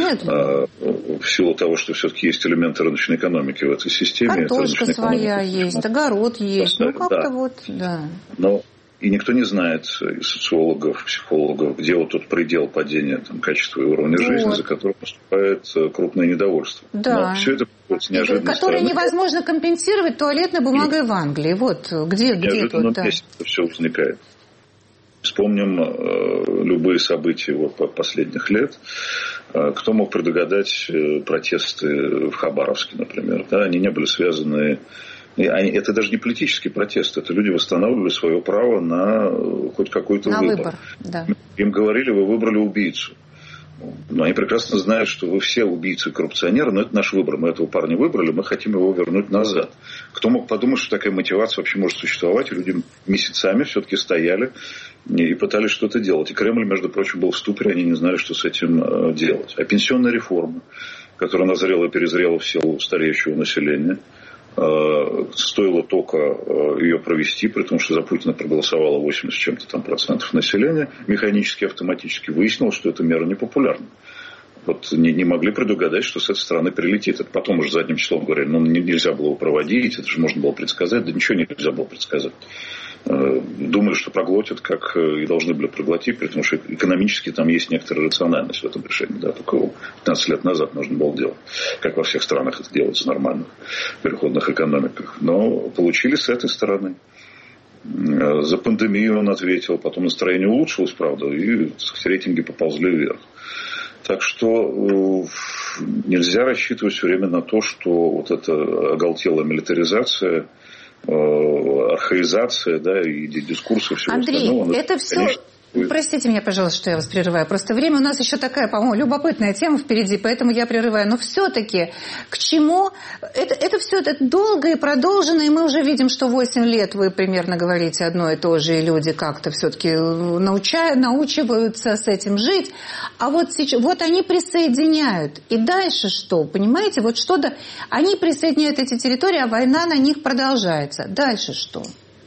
В силу того, что все-таки есть элементы рыночной экономики в этой системе. Картошка своя есть, огород есть. Да. Но и никто не знает, из социологов, психологов, где вот тот предел падения качества и уровня жизни, за которым поступает крупное недовольство. Да. Но все это с неожиданной которое стороны. Невозможно компенсировать туалетной бумагой в Англии. Вот где тут. Да. Все возникает. Вспомним любые события последних лет. Кто мог предугадать протесты в Хабаровске, например? Да? Они не были связаны... Это даже не политический протест. Это люди восстанавливали свое право на хоть какой-то выбор. Да. Им говорили, вы выбрали убийцу. Но они прекрасно знают, что вы все убийцы и коррупционеры, но это наш выбор. Мы этого парня выбрали, мы хотим его вернуть назад. Кто мог подумать, что такая мотивация вообще может существовать? И люди месяцами все-таки стояли и пытались что-то делать. И Кремль, между прочим, был в ступоре, они не знали, что с этим делать. А пенсионная реформа, которая назрела и перезрела в силу стареющего населения, стоило только ее провести, при том, что за Путина проголосовало 80 с чем-то там процентов населения, механически, автоматически выяснилось, что эта мера непопулярна. Вот не могли предугадать, что с этой стороны прилетит. Это потом уже задним числом говорили, нельзя было его проводить, это же можно было предсказать. Да ничего нельзя было предсказать. Думали, что проглотят, как и должны были проглотить, потому что экономически там есть некоторая рациональность в этом решении. Да, только его 15 лет назад нужно было делать, как во всех странах это делается в нормальных переходных экономиках. Но получили с этой стороны. За пандемию он ответил, потом настроение улучшилось, правда, и рейтинги поползли вверх. Так что нельзя рассчитывать все время на то, что вот эта оголтелая милитаризация, архаизация, да, и дискурсы всего остального. Андрей, это все... Конечно, простите меня, пожалуйста, что я вас прерываю. Просто время у нас еще такая, по-моему, любопытная тема впереди, поэтому я прерываю. Но все-таки к чему? Это все это долго и продолжено, и мы уже видим, что 8 лет вы примерно говорите одно и то же, и люди как-то все-таки научиваются с этим жить. А вот сейчас, вот они присоединяют. И дальше что? Понимаете? Вот что-то... Они присоединяют эти территории, а война на них продолжается. Дальше что?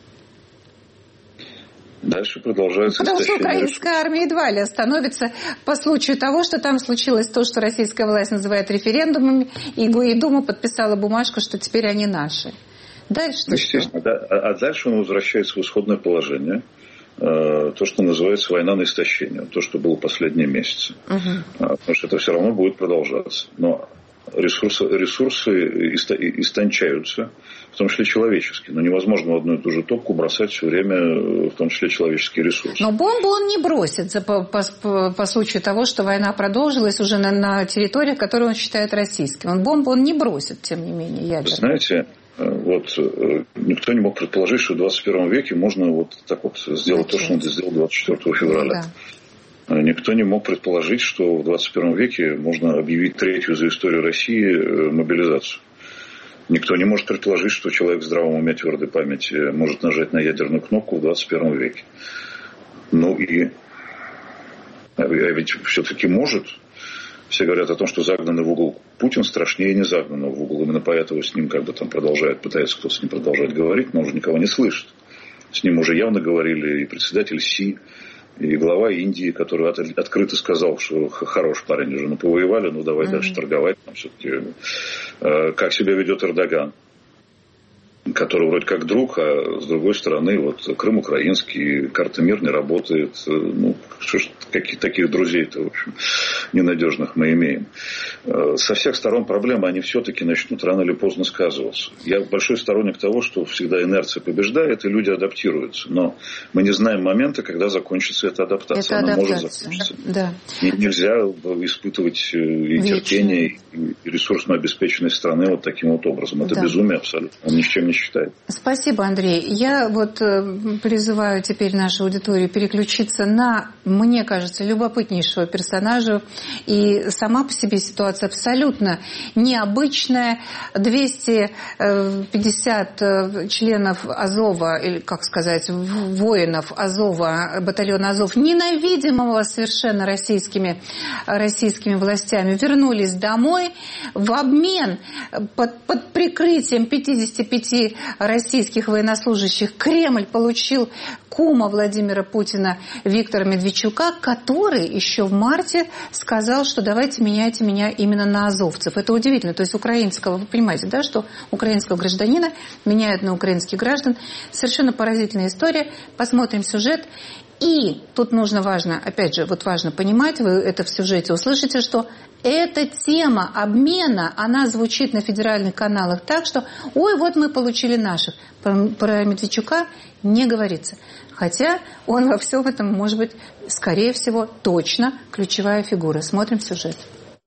Дальше продолжается Потому что истощение украинская армия едва ли остановится по случаю того, что там случилось то, что российская власть называет референдумами, и Дума подписала бумажку, что теперь они наши. Дальше естественно, да. А дальше он возвращается в исходное положение. То, что называется война на истощение. То, что было последние месяцы. Потому что это все равно будет продолжаться. Но ресурсы истончаются, в том числе человеческие. Но невозможно в одну и ту же топку бросать все время, в том числе человеческие ресурсы. Но бомбу он не бросит по случаю того, что война продолжилась уже на территориях, которые он считает российскими. Бомбу он не бросит, тем не менее, ядерную. Знаете, вот никто не мог предположить, что в 21 веке можно вот так вот сделать то, что он сделал 24 февраля. Да. Никто не мог предположить, что в 21 веке можно объявить третью за историю России мобилизацию. Никто не может предположить, что человек в здравом уме, твердой памяти может нажать на ядерную кнопку в 21 веке. Ну и... А ведь все-таки может. Все говорят о том, что загнанный в угол Путин страшнее не загнанного в угол. Именно поэтому с ним как бы там пытается кто-то с ним продолжать говорить, но уже никого не слышит. С ним уже явно говорили и председатель Си, и глава Индии, который открыто сказал, что хороший парень уже, повоевали, давай дальше торговать. Там все-таки, как себя ведет Эрдоган. который вроде как друг, а с другой стороны, вот Крым украинский, карта мир не работает. Ну, что ж, каких таких друзей-то, в общем, ненадежных мы имеем. Со всех сторон проблемы, они все-таки начнут рано или поздно сказываться. Я большой сторонник того, что всегда инерция побеждает, и люди адаптируются. Но мы не знаем момента, когда закончится эта адаптация. Она может закончиться. Да. Нельзя испытывать и терпение, и ресурсную обеспеченность страны вот таким вот образом. Это безумие абсолютно. Он ни с чем не считает. Спасибо, Андрей. Я вот призываю теперь нашу аудиторию переключиться на, мне кажется, любопытнейшего персонажа. И сама по себе ситуация абсолютно необычная. 250 членов Азова, или, как сказать, воинов Азова, батальона Азов, ненавидимого совершенно российскими властями, вернулись домой. В обмен под прикрытием 55 российских военнослужащих Кремль получил кума Владимира Путина Виктора Медведчука, который еще в марте сказал, что давайте меняйте меня именно на азовцев. Это удивительно. То есть украинского, вы понимаете, да, что украинского гражданина меняют на украинских граждан. Совершенно поразительная история. Посмотрим сюжет. И тут важно, опять же, вот важно понимать, вы это в сюжете услышите, что эта тема обмена, она звучит на федеральных каналах так, что «Ой, вот мы получили наших». Про Медведчука не говорится. Хотя он во всем этом, может быть, скорее всего, точно ключевая фигура. Смотрим сюжет.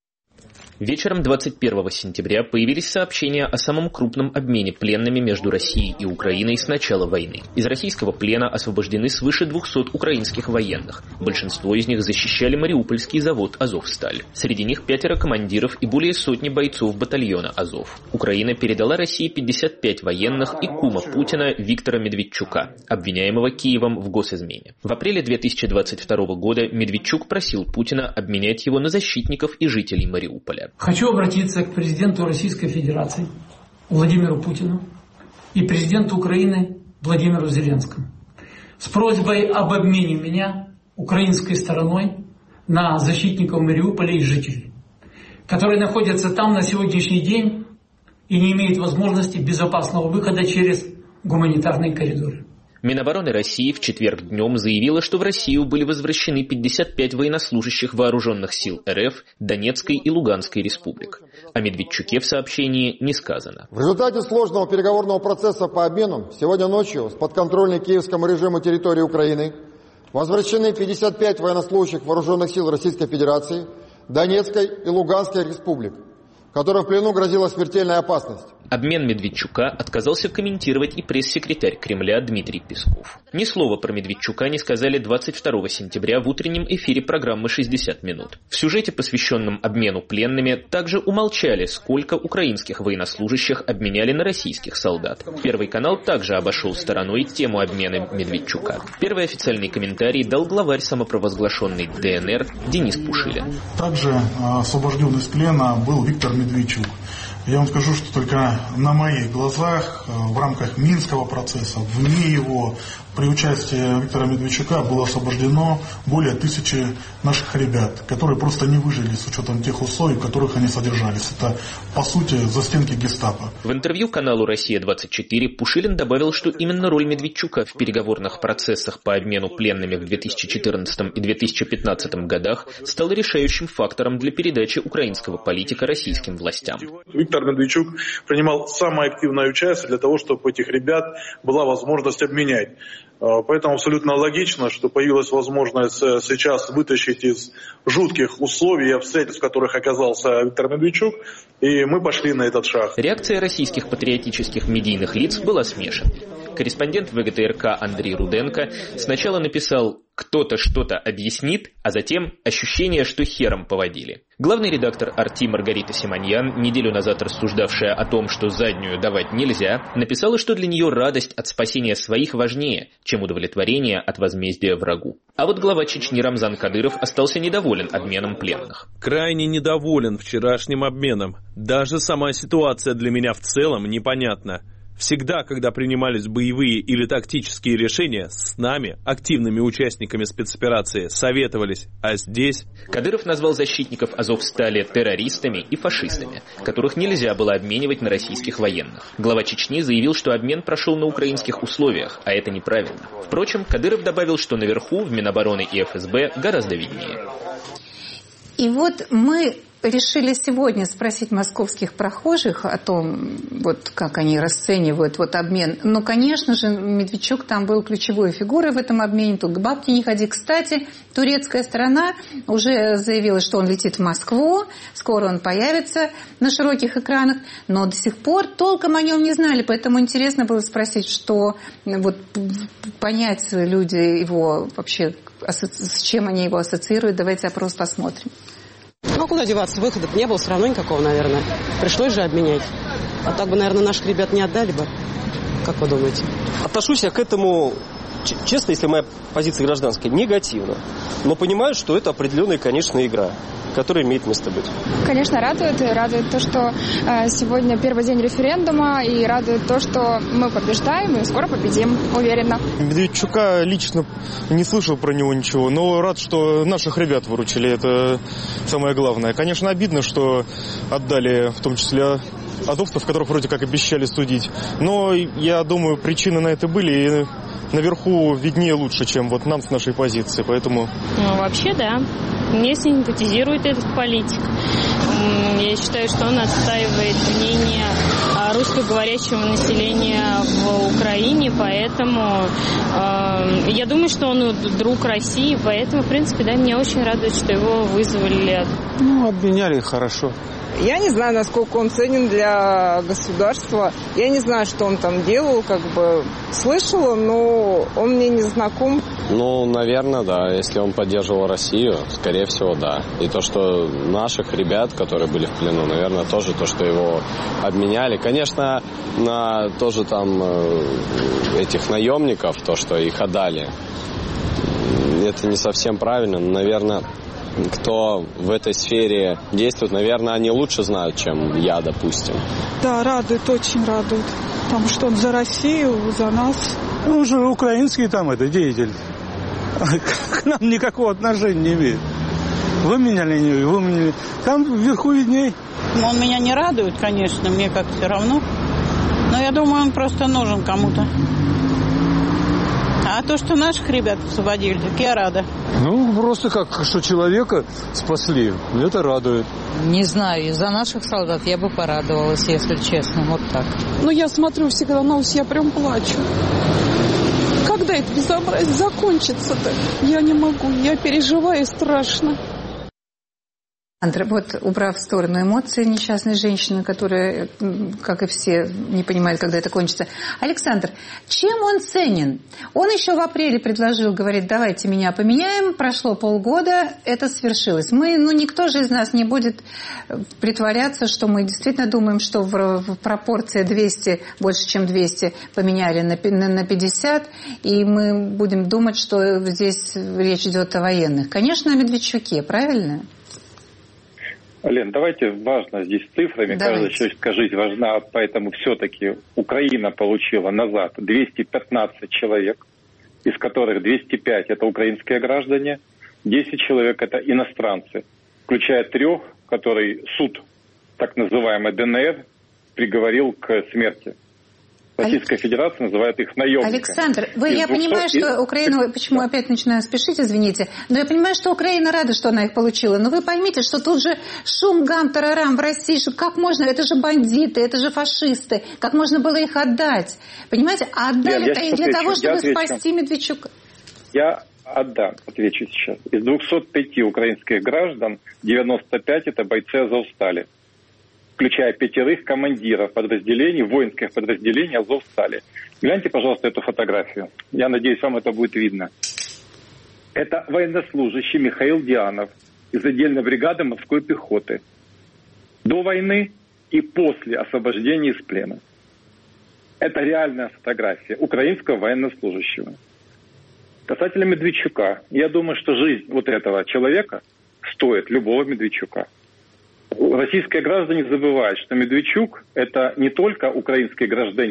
Вечером 21 сентября появились сообщения о самом крупном обмене пленными между Россией и Украиной с начала войны. Из российского плена освобождены свыше 200 украинских военных. Большинство из них защищали Мариупольский завод «Азовсталь». Среди них 5 командиров и более сотни бойцов батальона «Азов». Украина передала России 55 военных и кума Путина Виктора Медведчука, обвиняемого Киевом в госизмене. В апреле 2022 года Медведчук просил Путина обменять его на защитников и жителей Мариуполя. Хочу обратиться к президенту Российской Федерации Владимиру Путину и президенту Украины Владимиру Зеленскому с просьбой об обмене меня украинской стороной на защитников Мариуполя и жителей, которые находятся там на сегодняшний день и не имеют возможности безопасного выхода через гуманитарные коридоры. Минобороны России в четверг днем заявила, что в Россию были возвращены 55 военнослужащих вооруженных сил РФ, Донецкой и Луганской республик. О Медведчуке в сообщении не сказано. В результате сложного переговорного процесса по обмену сегодня ночью с подконтрольной киевскому режиму территории Украины возвращены 55 военнослужащих вооруженных сил Российской Федерации, Донецкой и Луганской республик, которым в плену грозила смертельная опасность. Обмен Медведчука отказался комментировать и пресс-секретарь Кремля Дмитрий Песков. Ни слова про Медведчука не сказали 22 сентября в утреннем эфире программы «60 минут». В сюжете, посвященном обмену пленными, также умолчали, сколько украинских военнослужащих обменяли на российских солдат. Первый канал также обошел стороной тему обмена Медведчука. Первый официальный комментарий дал главарь самопровозглашенной ДНР Денис Пушилин. Также освобожден из плена был Виктор Медведчук. Я вам скажу, что только на моих глазах в рамках Минского процесса, вне его, при участии Виктора Медведчука было освобождено более 1000 наших ребят, которые просто не выжили с учетом тех условий, в которых они содержались. Это, по сути, застенки гестапо. В интервью каналу «Россия-24» Пушилин добавил, что именно роль Медведчука в переговорных процессах по обмену пленными в 2014 и 2015 годах стала решающим фактором для передачи украинского политика российским властям. Виктор Медведчук принимал самое активное участие для того, чтобы у этих ребят была возможность обменять. Поэтому абсолютно логично, что появилась возможность сейчас вытащить из жутких условий и обстоятельств, в которых оказался Виктор Медведчук, и мы пошли на этот шаг. Реакция российских патриотических медийных лиц была смешанной. Корреспондент ВГТРК Андрей Руденко сначала написал «кто-то что-то объяснит», а затем ощущение, что хером поводили. Главный редактор «Арти» Маргарита Симоньян, неделю назад рассуждавшая о том, что заднюю давать нельзя, написала, что для нее радость от спасения своих важнее, чем удовлетворение от возмездия врагу. А вот глава Чечни Рамзан Кадыров остался недоволен обменом пленных. Крайне недоволен вчерашним обменом. Даже сама ситуация для меня в целом непонятна. Всегда, когда принимались боевые или тактические решения, с нами, активными участниками спецоперации, советовались. А здесь... Кадыров назвал защитников Азовстали террористами и фашистами, которых нельзя было обменивать на российских военных. Глава Чечни заявил, что обмен прошел на украинских условиях, а это неправильно. Впрочем, Кадыров добавил, что наверху, в Минобороны и ФСБ, гораздо виднее. И вот мы решили сегодня спросить московских прохожих о том, вот как они расценивают вот обмен. Ну, конечно же, Медведчук там был ключевой фигурой в этом обмене. Тут к бабке не ходи. Кстати, турецкая сторона уже заявила, что он летит в Москву. Скоро он появится на широких экранах. Но до сих пор толком о нем не знали. Поэтому интересно было спросить, что вот понять люди его вообще, с чем они его ассоциируют. Давайте опрос посмотрим. Ну, а куда деваться? Выхода не было все равно никакого, наверное. Пришлось же обменять. А так бы, наверное, наших ребят не отдали бы. Как вы думаете? Отношусь я к этому, честно, если моя позиция гражданская, негативно. Но понимаю, что это определенная, конечно, игра, которая имеет место быть. Конечно, радует. И радует то, что сегодня первый день референдума. И радует то, что мы побеждаем и скоро победим, уверенно. Медведчука лично не слышал про него ничего. Но рад, что наших ребят выручили. Это самое главное. Конечно, обидно, что отдали в том числе азовцев, которых вроде как обещали судить. Но я думаю, причины на это были. И наверху виднее лучше, чем вот нам с нашей позиции. Поэтому... Ну, вообще, да. Мне симпатизирует этот политик. Я считаю, что он отстаивает мнение русскоговорящего населения в Украине, поэтому я думаю, что он друг России, поэтому, в принципе, да, меня очень радует, что его вызвали. Ну, обменяли хорошо. Я не знаю, насколько он ценен для государства. Я не знаю, что он там делал, как бы слышала, но он мне не знаком. Ну, наверное, да. Если он поддерживал Россию, скорее всего, да. И то, что наших ребят, которые были в плену, наверное, тоже то, что его обменяли. Конечно, на тоже там этих наемников, то, что их отдали, это не совсем правильно. Но, наверное, кто в этой сфере действует, наверное, они лучше знают, чем я, допустим. Да, радует, очень радует. Потому что он за Россию, за нас. Ну, уже украинский там это деятель. К нам никакого отношения не имеет. Вы меняли, не вы меняли. Там вверху видней. Он меня не радует, конечно, мне как все равно. Но я думаю, он просто нужен кому-то. А то, что наших ребят освободили, так я рада. Ну, просто как, что человека спасли, это радует. Не знаю, из-за наших солдат я бы порадовалась, если честно, вот так. Но я смотрю всегда новости, я прям плачу. Когда это безобразие закончится-то? Я не могу, я переживаю страшно. Вот, убрав в сторону эмоции несчастной женщины, которая, как и все, не понимает, когда это кончится. Александр, чем он ценен? Он еще в апреле предложил, говорит, давайте меня поменяем. Прошло полгода, это свершилось. Никто же из нас не будет притворяться, что мы действительно думаем, что в пропорции 200, больше чем 200 поменяли на 50, и мы будем думать, что здесь речь идет о военных. Конечно, о Медведчуке, правильно? Лен, давайте важно здесь цифрами. Давайте. Каждая человеческая жизнь важна, поэтому все-таки Украина получила назад 215 человек, из которых 205 это украинские граждане, 10 человек это иностранцы, включая 3, который суд, так называемый ДНР, приговорил к смерти. Российская Федерация называет их наемниками. Александр, я понимаю, что Украина... Почему опять начинаю спешить, извините. Но я понимаю, что Украина рада, что она их получила. Но вы поймите, что тут же шум, гам, тарарам в России. Что как можно... Это же бандиты, это же фашисты. Как можно было их отдать? Понимаете? А отдали-то их для того, чтобы спасти Медведчука. Я отвечу сейчас. Из 205 украинских граждан 95 это бойцы Азовстали, включая 5 командиров подразделений, воинских подразделений Азовстали. Гляньте, пожалуйста, эту фотографию. Я надеюсь, вам это будет видно. Это военнослужащий Михаил Дианов из отдельной бригады морской пехоты. До войны и после освобождения из плена. Это реальная фотография украинского военнослужащего. Касательно Медведчука, я думаю, что жизнь вот этого человека стоит любого Медведчука. Российские граждане забывают, что Медведчук – это не только украинский гражданин,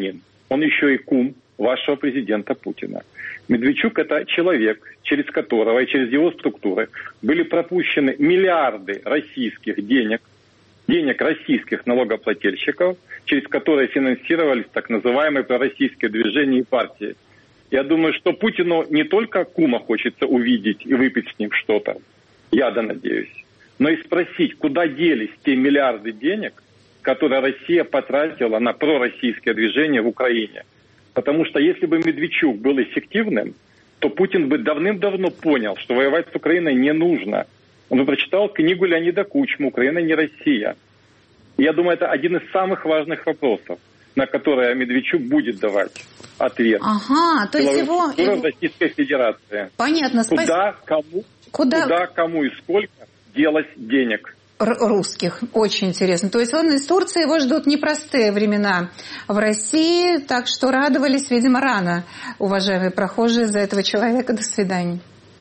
он еще и кум вашего президента Путина. Медведчук – это человек, через которого и через его структуры были пропущены миллиарды российских денег российских налогоплательщиков, через которые финансировались так называемые пророссийские движения и партии. Я думаю, что Путину не только кума хочется увидеть и выпить с ним что-то, я-то надеюсь, но и спросить, куда делись те миллиарды денег, которые Россия потратила на пророссийское движение в Украине. Потому что если бы Медведчук был эффективным, то Путин бы давным-давно понял, что воевать с Украиной не нужно. Он бы прочитал книгу Леонида Кучмы «Украина не Россия». И я думаю, это один из самых важных вопросов, на которые Медведчук будет давать ответ. Ага, то есть его... Российской Федерации. Понятно, спасибо. Куда, кому и сколько делось денег? Русских. Очень интересно. То есть он из Турции, его ждут непростые времена в России, так что радовались, видимо, рано, уважаемые прохожие, за этого человека. До свидания.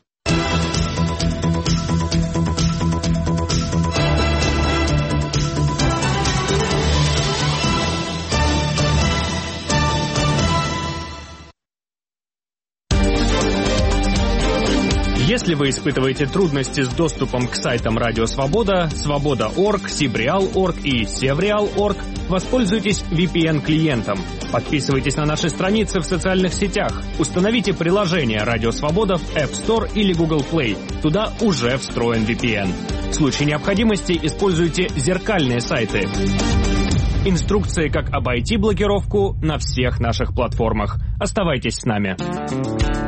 Если вы испытываете трудности с доступом к сайтам Радио Свобода, Свобода.орг, Сибреал.орг и Севреал.орг, воспользуйтесь VPN-клиентом. Подписывайтесь на наши страницы в социальных сетях. Установите приложение Радио Свобода в App Store или Google Play. Туда уже встроен VPN. В случае необходимости используйте зеркальные сайты. Инструкции, как обойти блокировку, на всех наших платформах. Оставайтесь с нами.